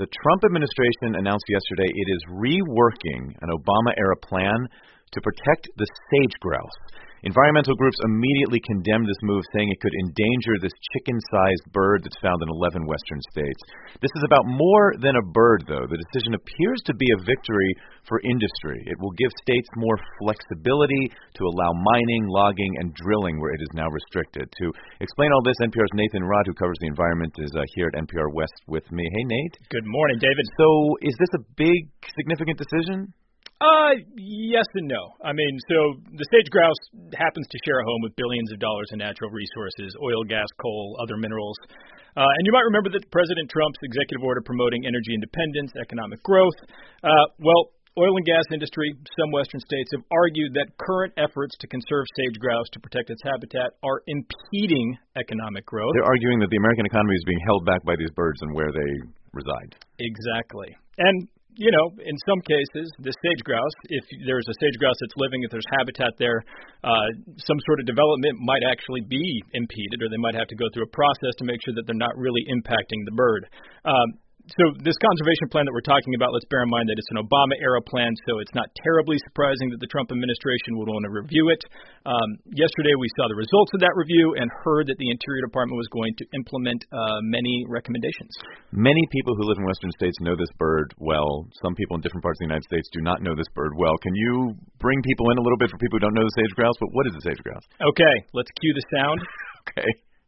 The Trump administration announced yesterday it is reworking an Obama-era plan to protect the sage grouse. Environmental groups immediately condemned this move, saying it could endanger this chicken-sized bird that's found in 11 western states. This is about more than a bird, though. The decision appears to be a victory for industry. It will give states more flexibility to allow mining, logging, and drilling where it is now restricted. To explain all this, NPR's Nathan Rott, who covers the environment, is here at NPR West with me. Hey, Nate. Good morning, David. So is this a big, significant decision? Yes and no. I mean, so the sage grouse happens to share a home with billions of dollars in natural resources, oil, gas, coal, other minerals. And you might remember that President Trump's executive order promoting energy independence, economic growth. Oil and gas industry, some western states have argued that current efforts to conserve sage grouse to protect its habitat are impeding economic growth. They're arguing that the American economy is being held back by these birds and where they reside. Exactly. And you know, in some cases, the sage grouse, if there's a sage grouse that's living, if there's habitat there, some sort of development might actually be impeded, or they might have to go through a process to make sure that they're not really impacting the bird. So this conservation plan that we're talking about, let's bear in mind that it's an Obama-era plan, so it's not terribly surprising that the Trump administration would want to review it. Yesterday, we saw the results of that review and heard that the Interior Department was going to implement many recommendations. Many people who live in western states know this bird well. Some people in different parts of the United States do not know this bird well. Can you bring people in a little bit for people who don't know the sage grouse? But what is the sage grouse? Okay, let's cue the sound. Okay.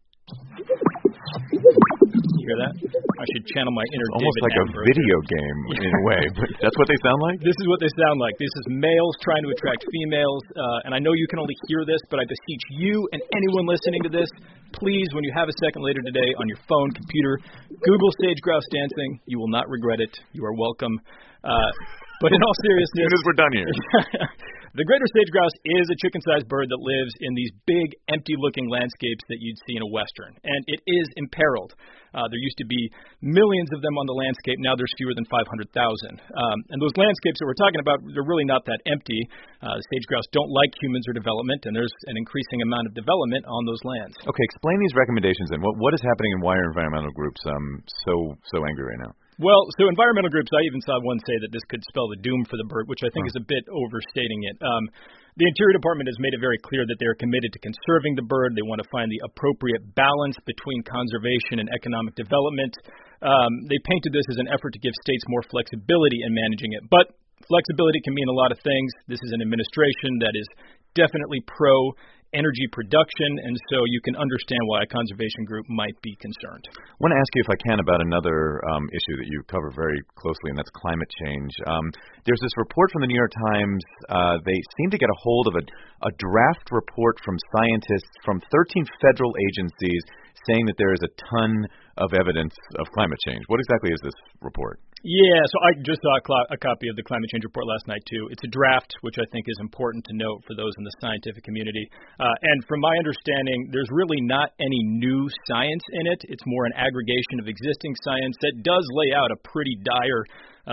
You hear that? I should channel my inner David. Almost like Attenborough. A video game in a way. But that's what they sound like? This is what they sound like. This is males trying to attract females. And I know you can only hear this, but I beseech you and anyone listening to this, please, when you have a second later today on your phone, computer, Google sage grouse dancing. You will not regret it. You are welcome. But in all seriousness, as soon as we're done here. The greater sage grouse is a chicken-sized bird that lives in these big, empty-looking landscapes that you'd see in a western, and it is imperiled. There used to be millions of them on the landscape. Now there's fewer than 500,000. And those landscapes that we're talking about, they're really not that empty. Sage grouse don't like humans or development, and there's an increasing amount of development on those lands. Okay, explain these recommendations then. What is happening and why are environmental groups so angry right now? Well, so environmental groups, I even saw one say that this could spell the doom for the bird, which I think is a bit overstating it. The Interior Department has made it very clear that they're committed to conserving the bird. They want to find the appropriate balance between conservation and economic development. They painted this as an effort to give states more flexibility in managing it. But flexibility can mean a lot of things. This is an administration that is definitely pro-energy production, and so you can understand why a conservation group might be concerned. I want to ask you, if I can, about another issue that you cover very closely, and that's climate change. There's this report from the New York Times. They seem to get a hold of a draft report from scientists from 13 federal agencies saying that there is a ton of evidence of climate change. What exactly is this report? Yeah, so I just saw a copy of the climate change report last night, too. It's a draft, which I think is important to note for those in the scientific community. And from my understanding, there's really not any new science in it. It's more an aggregation of existing science that does lay out a pretty dire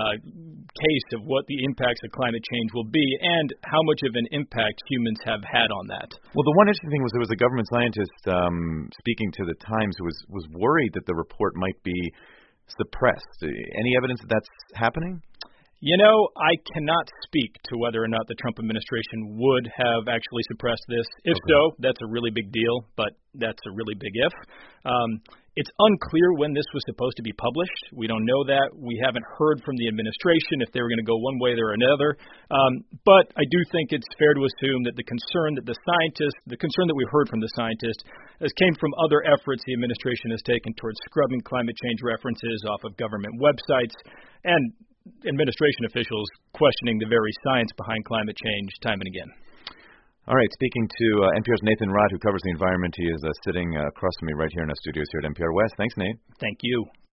case of what the impacts of climate change will be and how much of an impact humans have had on that. Well, the one interesting thing was there was a government scientist speaking to the Times who was worried that the report might be suppressed. Any evidence that that's happening? You know, I cannot speak to whether or not the Trump administration would have actually suppressed this. If so, that's a really big deal, but that's a really big if. It's unclear when this was supposed to be published. We don't know that. We haven't heard from the administration if they were going to go one way or another. But I do think it's fair to assume that the concern that we heard from the scientists came from other efforts the administration has taken towards scrubbing climate change references off of government websites and administration officials questioning the very science behind climate change time and again. All right, speaking to NPR's Nathan Rott, who covers the environment. He is sitting across from me right here in our studios here at NPR West. Thanks, Nate. Thank you.